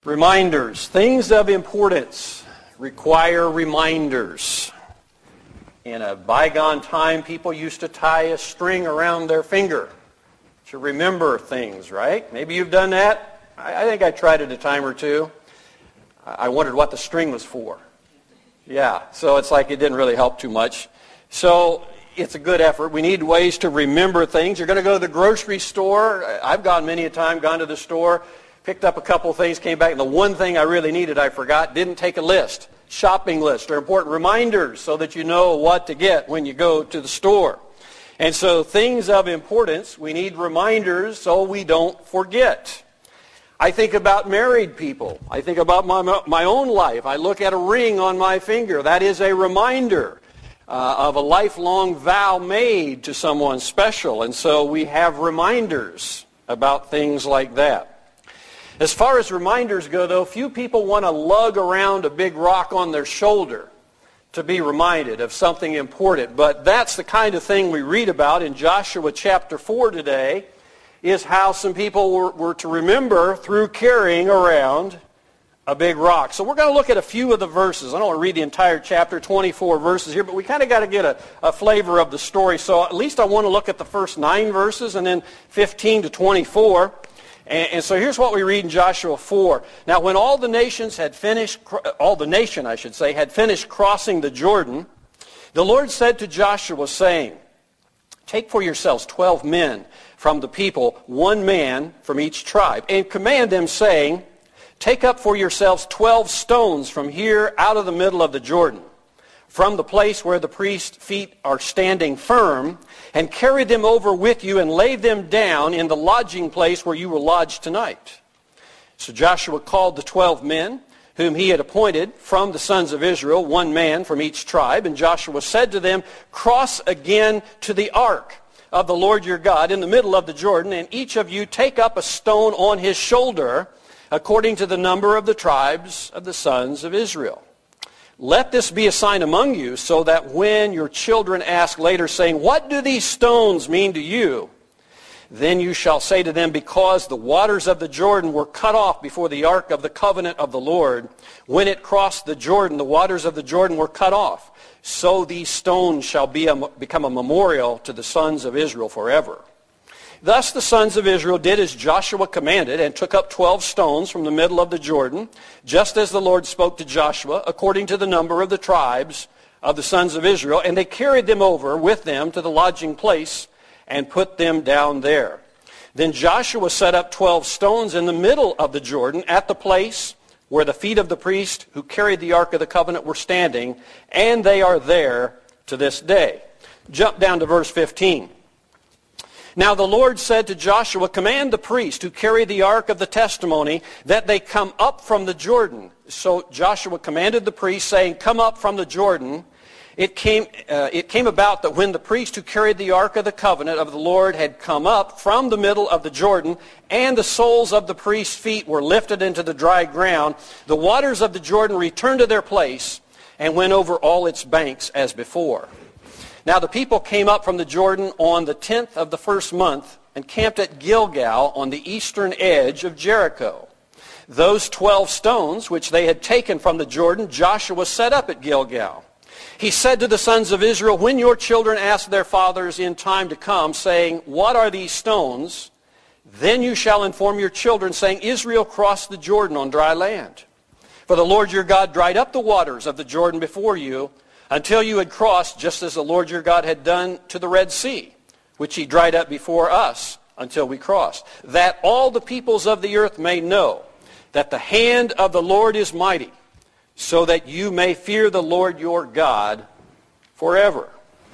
Reminders. Things of importance require reminders. In a bygone time, people used to tie a string around their finger to remember things, right? Maybe you've done that. I think I tried it a time or two. I wondered what the string was for. Yeah, so it's like it didn't really help too much. So it's a good effort. We need ways to remember things. You're going to go to the grocery store. I've gone many a time, gone to the store, picked up a couple of things, came back, and the one thing I really needed I forgot, didn't take a list. Shopping lists are important reminders so that you know what to get when you go to the store. And so things of importance, we need reminders so we don't forget. I think about married people. I think about my own life. I look at a ring on my finger. That is a reminder of a lifelong vow made to someone special. And so we have reminders about things like that. As far as reminders go, though, few people want to lug around a big rock on their shoulder to be reminded of something important. But that's the kind of thing we read about in Joshua chapter 4 today, is how some people were to remember through carrying around a big rock. So we're going to look at a few of the verses. I don't want to read the entire chapter, 24 verses here, but we kind of got to get a flavor of the story. So at least I want to look at the first 9 verses and then 15 to 24. And so here's what we read in Joshua 4. Now when all the nation had finished crossing the Jordan, the Lord said to Joshua, saying, "Take for yourselves 12 men from the people, 1 man from each tribe, and command them, saying, take up for yourselves 12 stones from here out of the middle of the Jordan, from the place where the priest's feet are standing firm, and carry them over with you and lay them down in the lodging place where you will lodge tonight." So Joshua called the 12 men whom he had appointed from the sons of Israel, 1 man from each tribe. And Joshua said to them, "Cross again to the ark of the Lord your God in the middle of the Jordan, and each of you take up a stone on his shoulder, according to the number of the tribes of the sons of Israel. Let this be a sign among you, so that when your children ask later, saying, 'What do these stones mean to you?' then you shall say to them, 'Because the waters of the Jordan were cut off before the ark of the covenant of the Lord. When it crossed the Jordan, the waters of the Jordan were cut off. So these stones shall become a memorial to the sons of Israel forever.' Thus the sons of Israel did as Joshua commanded, and took up 12 stones from the middle of the Jordan, just as the Lord spoke to Joshua, according to the number of the tribes of the sons of Israel. And they carried them over with them to the lodging place, and put them down there. Then Joshua set up 12 stones in the middle of the Jordan, at the place where the feet of the priest who carried the Ark of the Covenant were standing, and they are there to this day." Jump down to verse 15. "Now the Lord said to Joshua, command the priests who carry the ark of the testimony that they come up from the Jordan." So Joshua commanded the priests, saying, "Come up from the Jordan." It came about that when the priests who carried the ark of the covenant of the Lord had come up from the middle of the Jordan, and the soles of the priests' feet were lifted into the dry ground, the waters of the Jordan returned to their place and went over all its banks as before. Now the people came up from the Jordan on the 10th of the first month and camped at Gilgal on the eastern edge of Jericho. Those 12 stones which they had taken from the Jordan, Joshua set up at Gilgal. He said to the sons of Israel, "When your children ask their fathers in time to come, saying, 'What are these stones?' then you shall inform your children, saying, 'Israel crossed the Jordan on dry land. For the Lord your God dried up the waters of the Jordan before you, until you had crossed, just as the Lord your God had done to the Red Sea, which he dried up before us until we crossed, that all the peoples of the earth may know that the hand of the Lord is mighty, so that you may fear the Lord your God forever."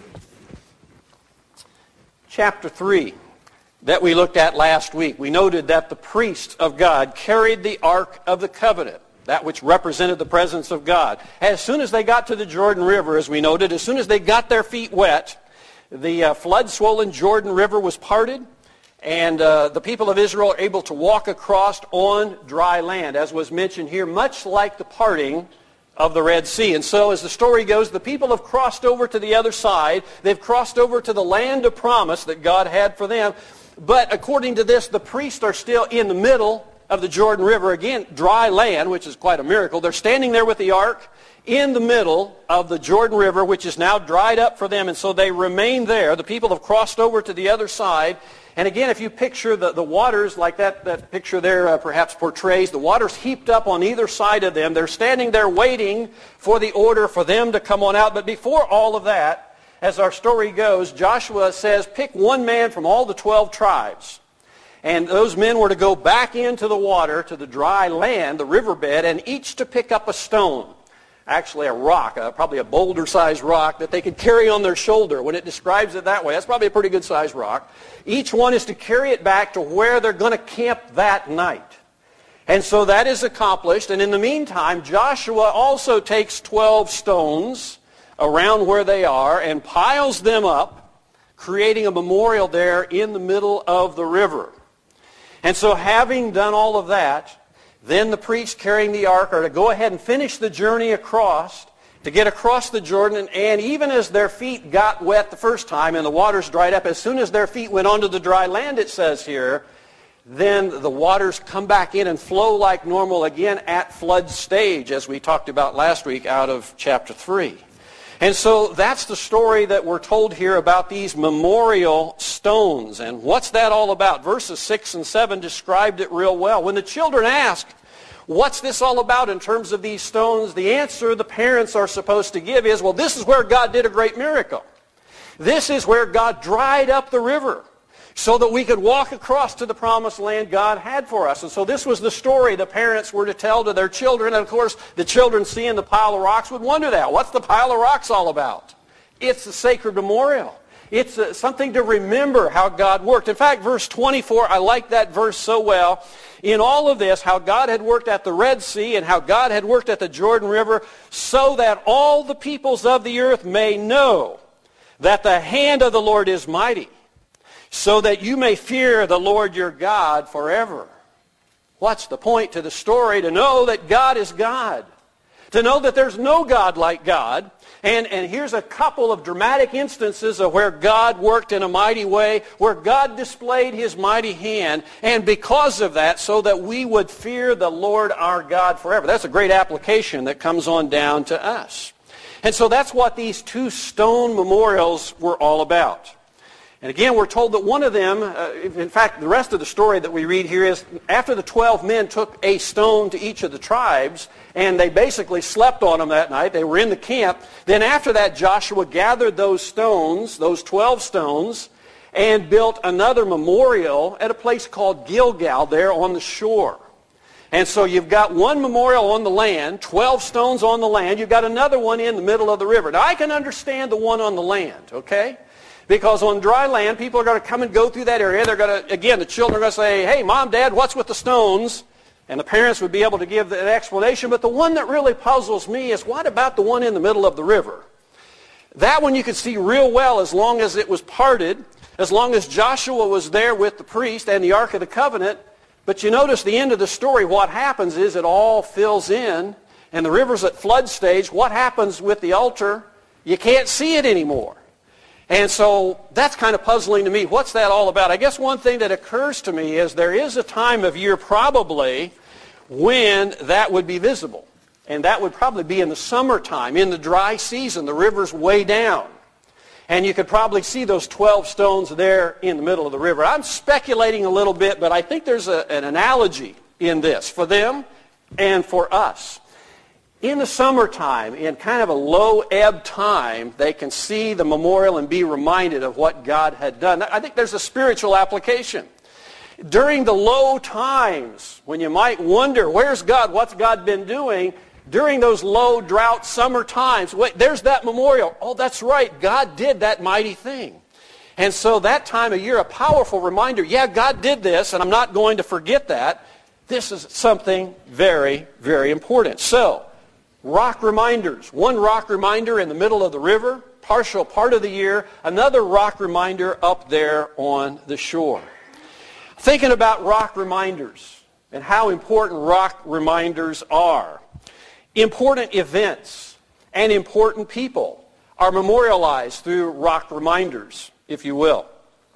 Chapter 3 that we looked at last week, we noted that the priests of God carried the Ark of the Covenant, that which represented the presence of God. As soon as they got to the Jordan River, as we noted, as soon as they got their feet wet, the flood-swollen Jordan River was parted, and the people of Israel are able to walk across on dry land, as was mentioned here, much like the parting of the Red Sea. And so as the story goes, the people have crossed over to the other side. They've crossed over to the land of promise that God had for them. But according to this, the priests are still in the middle of the Jordan River, again, dry land, which is quite a miracle. They're standing there with the ark in the middle of the Jordan River, which is now dried up for them, and so they remain there. The people have crossed over to the other side. And again, if you picture the waters like that picture there perhaps portrays, the waters heaped up on either side of them. They're standing there waiting for the order for them to come on out. But before all of that, as our story goes, Joshua says, pick one man from all the 12 tribes. And those men were to go back into the water, to the dry land, the riverbed, and each to pick up a stone. Actually a rock, probably a boulder-sized rock that they could carry on their shoulder. When it describes it that way, that's probably a pretty good-sized rock. Each one is to carry it back to where they're going to camp that night. And so that is accomplished. And in the meantime, Joshua also takes 12 stones around where they are and piles them up, creating a memorial there in the middle of the river. And so having done all of that, then the priests carrying the ark are to go ahead and finish the journey across, to get across the Jordan. And even as their feet got wet the first time and the waters dried up, as soon as their feet went onto the dry land, it says here, then the waters come back in and flow like normal again at flood stage, as we talked about last week out of chapter 3. And so that's the story that we're told here about these memorial stones. And what's that all about? Verses 6 and 7 described it real well. When the children ask, what's this all about in terms of these stones? The answer the parents are supposed to give is, well, this is where God did a great miracle. This is where God dried up the river so that we could walk across to the promised land God had for us. And so this was the story the parents were to tell to their children. And of course, the children seeing the pile of rocks would wonder that. What's the pile of rocks all about? It's a sacred memorial. It's something to remember how God worked. In fact, verse 24, I like that verse so well. In all of this, how God had worked at the Red Sea and how God had worked at the Jordan River, so that all the peoples of the earth may know that the hand of the Lord is mighty, so that you may fear the Lord your God forever. What's the point to the story? To know that God is God. To know that there's no God like God. And here's a couple of dramatic instances of where God worked in a mighty way, where God displayed his mighty hand, and because of that, so that we would fear the Lord our God forever. That's a great application that comes on down to us. And so that's what these two stone memorials were all about. And again, we're told that one of them, in fact, the rest of the story that we read here is after the 12 men took a stone to each of the tribes, and they basically slept on them that night, they were in the camp, then after that Joshua gathered those stones, those 12 stones, and built another memorial at a place called Gilgal there on the shore. And so you've got one memorial on the land, 12 stones on the land, you've got another one in the middle of the river. Now I can understand the one on the land, okay? Because on dry land, people are going to come and go through that area. They're going to, again, the children are going to say, hey, Mom, Dad, what's with the stones? And the parents would be able to give that explanation. But the one that really puzzles me is, what about the one in the middle of the river? That one you could see real well as long as it was parted, as long as Joshua was there with the priest and the Ark of the Covenant. But you notice the end of the story, what happens is it all fills in, and the river's at flood stage. What happens with the altar? You can't see it anymore. And so that's kind of puzzling to me. What's that all about? I guess one thing that occurs to me is there is a time of year probably when that would be visible. And that would probably be in the summertime, in the dry season. The river's way down. And you could probably see those 12 stones there in the middle of the river. I'm speculating a little bit, but I think there's an analogy in this for them and for us. In the summertime, in kind of a low ebb time, they can see the memorial and be reminded of what God had done. I think there's a spiritual application. During the low times, when you might wonder, where's God? What's God been doing? During those low drought summer times, wait, there's that memorial. Oh, that's right. God did that mighty thing. And so that time of year, a powerful reminder, yeah, God did this, and I'm not going to forget that. This is something very, very important. So, rock reminders. One rock reminder in the middle of the river, partial part of the year. Another rock reminder up there on the shore. Thinking about rock reminders and how important rock reminders are. Important events and important people are memorialized through rock reminders, if you will.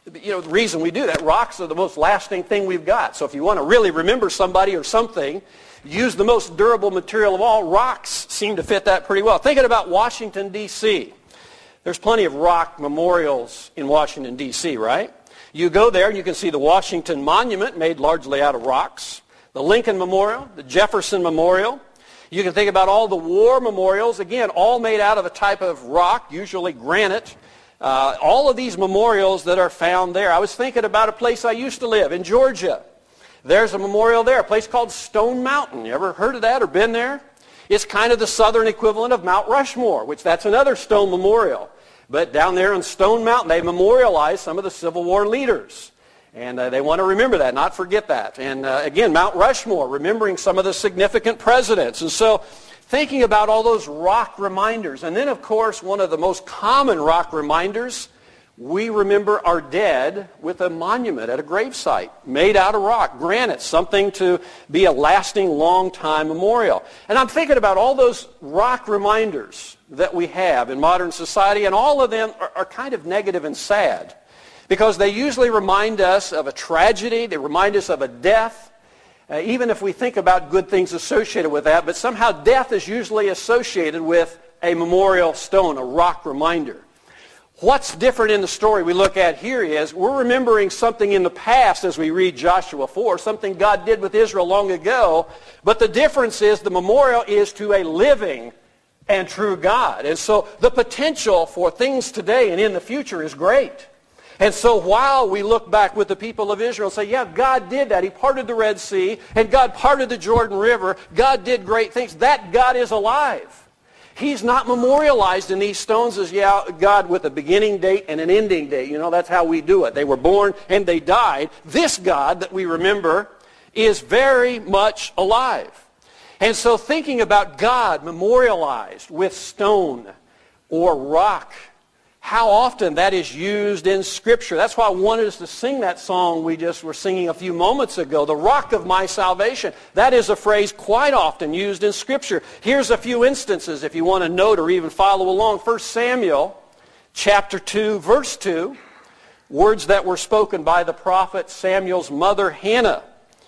the reason we do that, rocks are the most lasting thing we've got. So if you want to really remember somebody or something, use the most durable material of all. Rocks seem to fit that pretty well. Thinking about Washington, D.C., there's plenty of rock memorials in Washington, D.C., right? You go there and you can see the Washington Monument, made largely out of rocks, the Lincoln Memorial, the Jefferson Memorial. You can think about all the war memorials, again, all made out of a type of rock, usually granite. All of these memorials that are found there. I was thinking about a place I used to live in Georgia. There's a memorial there, a place called Stone Mountain. You ever heard of that or been there? It's kind of the southern equivalent of Mount Rushmore, which that's another stone memorial. But down there on Stone Mountain, they memorialize some of the Civil War leaders. And they want to remember that, not forget that. And again, Mount Rushmore, remembering some of the significant presidents. And so thinking about all those rock reminders. And then, of course, one of the most common rock reminders, we remember our dead with a monument at a gravesite made out of rock, granite, something to be a lasting, long-time memorial. And I'm thinking about all those rock reminders that we have in modern society, and all of them are kind of negative and sad because they usually remind us of a tragedy, they remind us of a death, even if we think about good things associated with that, but somehow death is usually associated with a memorial stone, a rock reminder. What's different in the story we look at here is we're remembering something in the past as we read Joshua 4, something God did with Israel long ago, but the difference is the memorial is to a living and true God. And so the potential for things today and in the future is great. And so while we look back with the people of Israel and say, yeah, God did that. He parted the Red Sea, and God parted the Jordan River. God did great things. That God is alive. He's not memorialized in these stones as God with a beginning date and an ending date. That's how we do it. They were born and they died. This God that we remember is very much alive. And so thinking about God memorialized with stone or rock, how often that is used in Scripture. That's why I wanted us to sing that song we just were singing a few moments ago, the rock of my salvation. That is a phrase quite often used in Scripture. Here's a few instances if you want to note or even follow along. 1 Samuel chapter 2, verse 2, words that were spoken by the prophet Samuel's mother Hannah.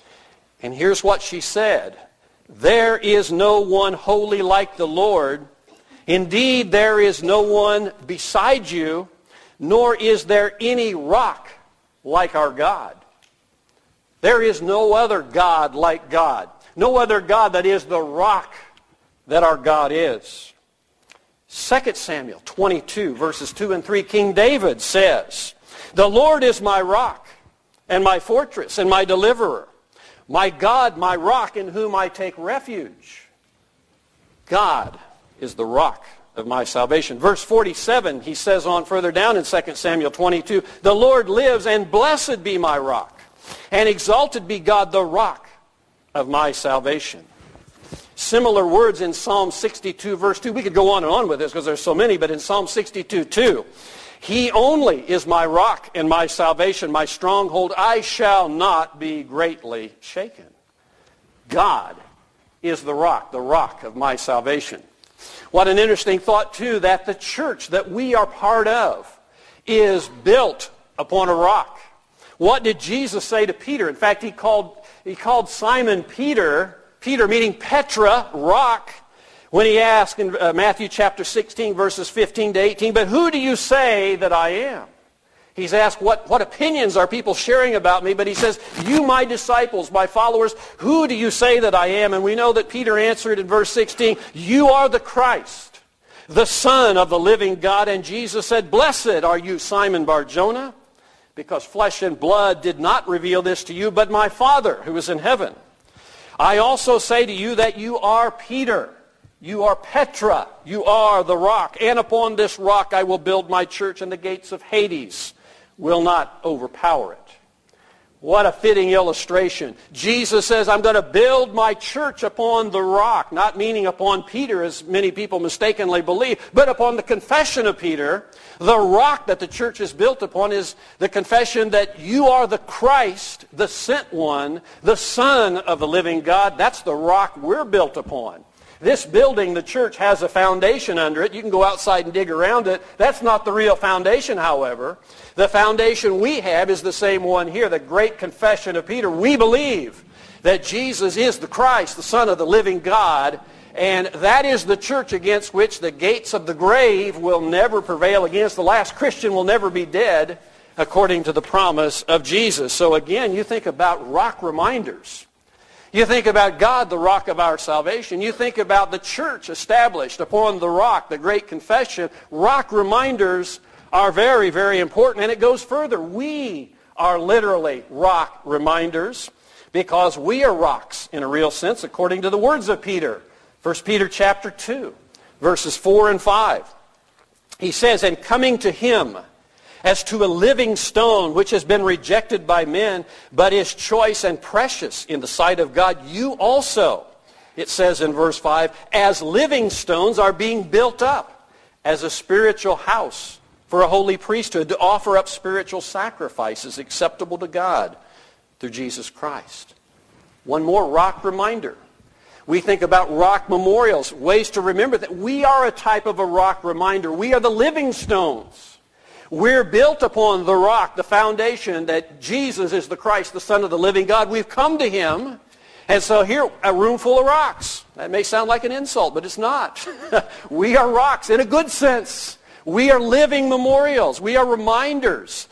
And here's what she said. There is no one holy like the Lord. Indeed, there is no one beside you, nor is there any rock like our God. There is no other God like God. No other God that is the rock that our God is. 2 Samuel 22, verses 2 and 3, King David says, the Lord is my rock and my fortress and my deliverer, my God, my rock in whom I take refuge. God is the rock of my salvation. Verse 47, he says on further down in 2 Samuel 22, the Lord lives, and blessed be my rock, and exalted be God, the rock of my salvation. Similar words in Psalm 62, verse 2. We could go on and on with this because there's so many, but in Psalm 62, 2, he only is my rock and my salvation, my stronghold. I shall not be greatly shaken. God is the rock of my salvation. What an interesting thought, too, that the church that we are part of is built upon a rock. What did Jesus say to Peter? In fact, he called Simon Peter meaning Petra, rock, when he asked in Matthew chapter 16, verses 15 to 18, but who do you say that I am? He's asked, what opinions are people sharing about me? But he says, you, my disciples, my followers, who do you say that I am? And we know that Peter answered in verse 16, you are the Christ, the Son of the living God. And Jesus said, blessed are you, Simon Bar-Jonah, because flesh and blood did not reveal this to you, but my Father who is in heaven. I also say to you that you are Peter. You are Petra. You are the rock. And upon this rock I will build my church, and the gates of Hades will not overpower it. What a fitting illustration. Jesus says, I'm going to build my church upon the rock, not meaning upon Peter, as many people mistakenly believe, but upon the confession of Peter. The rock that the church is built upon is the confession that you are the Christ, the sent one, the Son of the living God. That's the rock we're built upon. This building, the church, has a foundation under it. You can go outside and dig around it. That's not the real foundation, however. The foundation we have is the same one here, the great confession of Peter. We believe that Jesus is the Christ, the Son of the living God, and that is the church against which the gates of the grave will never prevail against. The last Christian will never be dead, according to the promise of Jesus. So again, you think about rock reminders. You think about God, the rock of our salvation. You think about the church established upon the rock, the great confession. Rock reminders are very, very important. And it goes further. We are literally rock reminders because we are rocks in a real sense, according to the words of Peter. 1 Peter chapter 2, verses 4 and 5. He says, "And coming to him, as to a living stone which has been rejected by men, but is choice and precious in the sight of God, you also," it says in verse 5, "as living stones are being built up as a spiritual house for a holy priesthood to offer up spiritual sacrifices acceptable to God through Jesus Christ." One more rock reminder. We think about rock memorials, ways to remember that we are a type of a rock reminder. We are the living stones. We're built upon the rock, the foundation that Jesus is the Christ, the Son of the living God. We've come to him. And so here, a room full of rocks. That may sound like an insult, but it's not. We are rocks in a good sense. We are living memorials. We are reminders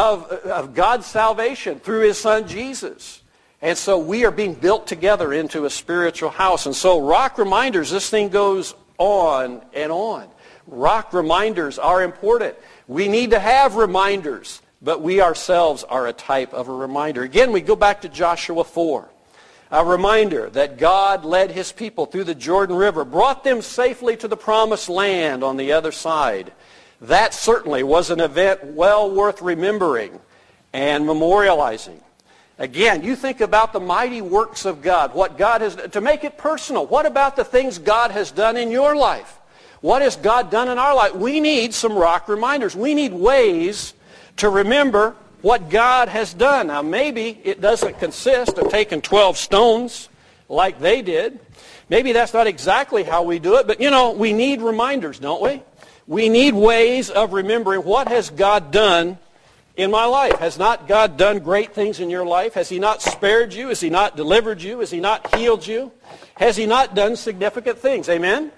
of God's salvation through his Son Jesus. And so we are being built together into a spiritual house. And so rock reminders, this thing goes on and on. Rock reminders are important. We need to have reminders, but we ourselves are a type of a reminder. Again, we go back to Joshua 4. A reminder that God led his people through the Jordan River, brought them safely to the promised land on the other side. That certainly was an event well worth remembering and memorializing. Again, you think about the mighty works of God, what God has done. To make it personal, what about the things God has done in your life? What has God done in our life? We need some rock reminders. We need ways to remember what God has done. Now, maybe it doesn't consist of taking 12 stones like they did. Maybe that's not exactly how we do it, but we need reminders, don't we? We need ways of remembering what has God done in my life. Has not God done great things in your life? Has he not spared you? Has he not delivered you? Has he not healed you? Has he not done significant things? Amen?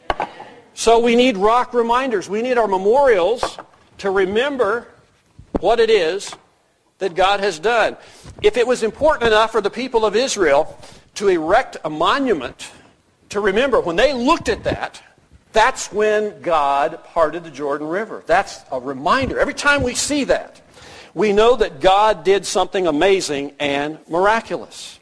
So we need rock reminders. We need our memorials to remember what it is that God has done. If it was important enough for the people of Israel to erect a monument to remember, when they looked at that, that's when God parted the Jordan River. That's a reminder. Every time we see that, we know that God did something amazing and miraculous.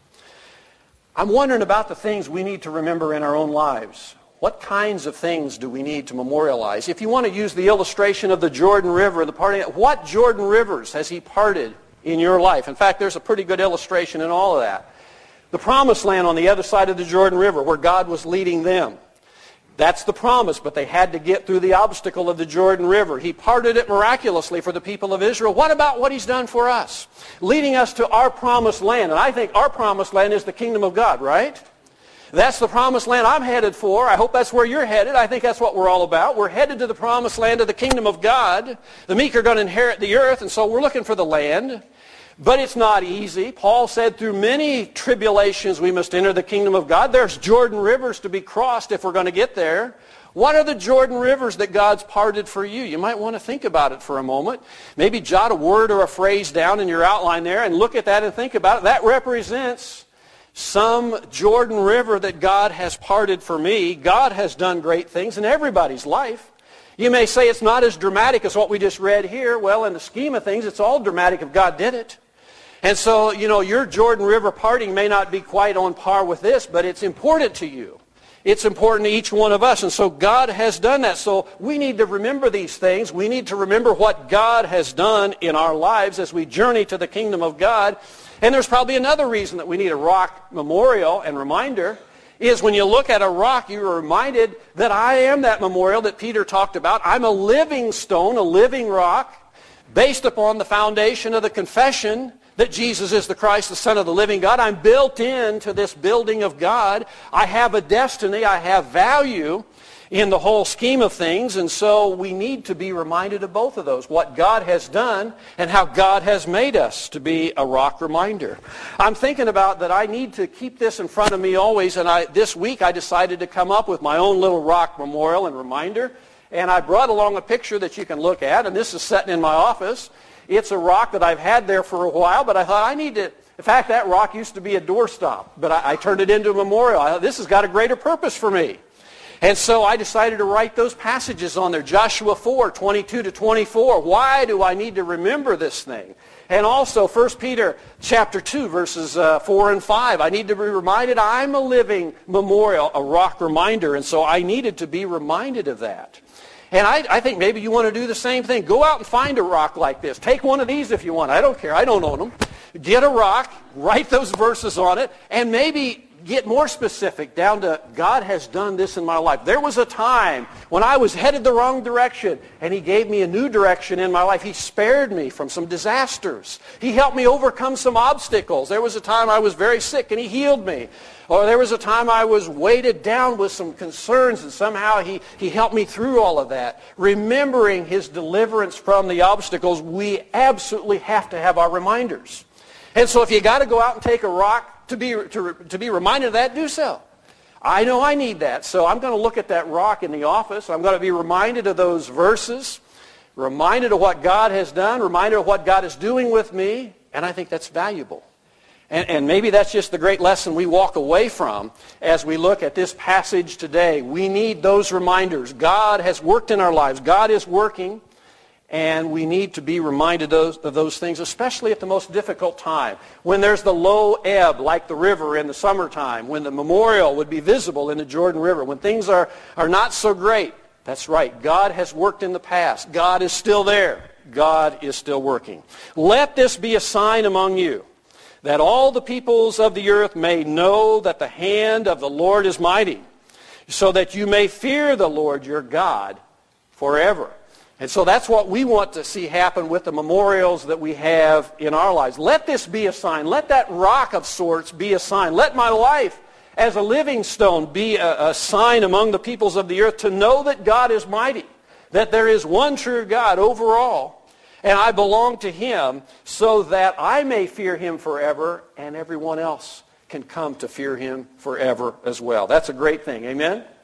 I'm wondering about the things we need to remember in our own lives. What kinds of things do we need to memorialize? If you want to use the illustration of the Jordan River, the parting, what Jordan rivers has he parted in your life? In fact, there's a pretty good illustration in all of that. The promised land on the other side of the Jordan River, where God was leading them. That's the promise, but they had to get through the obstacle of the Jordan River. He parted it miraculously for the people of Israel. What about what he's done for us? Leading us to our promised land. And I think our promised land is the kingdom of God, right? That's the promised land I'm headed for. I hope that's where you're headed. I think that's what we're all about. We're headed to the promised land of the kingdom of God. The meek are going to inherit the earth, and so we're looking for the land. But it's not easy. Paul said through many tribulations we must enter the kingdom of God. There's Jordan rivers to be crossed if we're going to get there. What are the Jordan rivers that God's parted for you? You might want to think about it for a moment. Maybe jot a word or a phrase down in your outline there and look at that and think about it. That represents some Jordan River that God has parted for me. God has done great things in everybody's life. You may say it's not as dramatic as what we just read here. Well, in the scheme of things, it's all dramatic if God did it. And so, your Jordan River parting may not be quite on par with this, but it's important to you. It's important to each one of us. And so God has done that. So we need to remember these things. We need to remember what God has done in our lives as we journey to the kingdom of God. And there's probably another reason that we need a rock memorial and reminder is when you look at a rock, you're reminded that I am that memorial that Peter talked about. I'm a living stone, a living rock, based upon the foundation of the confession that Jesus is the Christ, the Son of the living God. I'm built into this building of God. I have a destiny. I have value in the whole scheme of things. And so we need to be reminded of both of those, what God has done and how God has made us to be a rock reminder. I'm thinking about that I need to keep this in front of me always. And this week I decided to come up with my own little rock memorial and reminder. And I brought along a picture that you can look at. And this is sitting in my office. It's a rock that I've had there for a while, but I thought I need to, in fact, that rock used to be a doorstop, but I turned it into a memorial. I thought, this has got a greater purpose for me. And so I decided to write those passages on there. Joshua 4, 22 to 24. Why do I need to remember this thing? And also 1 Peter chapter 2, verses 4 and 5. I need to be reminded I'm a living memorial, a rock reminder, and so I needed to be reminded of that. And I think maybe you want to do the same thing. Go out and find a rock like this. Take one of these if you want. I don't care. I don't own them. Get a rock, write those verses on it, and maybe get more specific down to God has done this in my life. There was a time when I was headed the wrong direction, and He gave me a new direction in my life. He spared me from some disasters. He helped me overcome some obstacles. There was a time I was very sick, and He healed me. Or there was a time I was weighted down with some concerns, and somehow he helped me through all of that. Remembering His deliverance from the obstacles, we absolutely have to have our reminders. And so if you got to go out and take a rock to be reminded of that, do so. I know I need that, so I'm going to look at that rock in the office. I'm going to be reminded of those verses, reminded of what God has done, reminded of what God is doing with me, and I think that's valuable. And maybe that's just the great lesson we walk away from as we look at this passage today. We need those reminders. God has worked in our lives. God is working, and we need to be reminded of those things, especially at the most difficult time. When there's the low ebb, like the river in the summertime, when the memorial would be visible in the Jordan River, when things are not so great. That's right. God has worked in the past. God is still there. God is still working. Let this be a sign among you, that all the peoples of the earth may know that the hand of the Lord is mighty, so that you may fear the Lord your God forever. And so that's what we want to see happen with the memorials that we have in our lives. Let this be a sign. Let that rock of sorts be a sign. Let my life as a living stone be a sign among the peoples of the earth to know that God is mighty, that there is one true God over all, and I belong to Him, so that I may fear Him forever, and everyone else can come to fear Him forever as well. That's a great thing. Amen?